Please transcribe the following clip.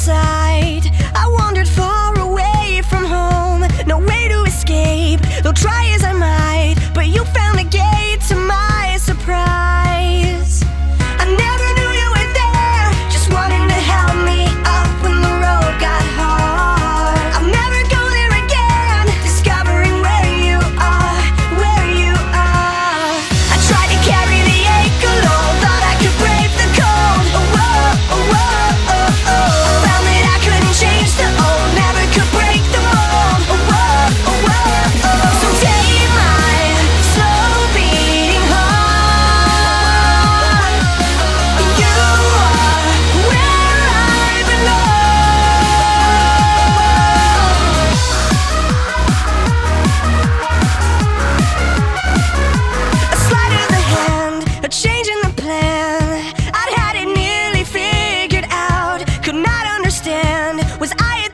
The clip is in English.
sight. I wandered far away from home, no way to escape, though try as I might. But you found the gate to my surprise. I never knew you were there, just wanting to help me up when the road got hard. I'll never go there again, discovering where you are, where you are. I tried to carry the ache alone, thought I could brave the cold. Oh, whoa, oh, whoa, oh, oh. I found that I couldn't change the old, never could break the mold. Oh, whoa, oh, whoa, oh. So take my slow beating heart. You are where I belong. A sleight of the hand, a change in the plan. I'd had it nearly figured out, could not understand. Was I at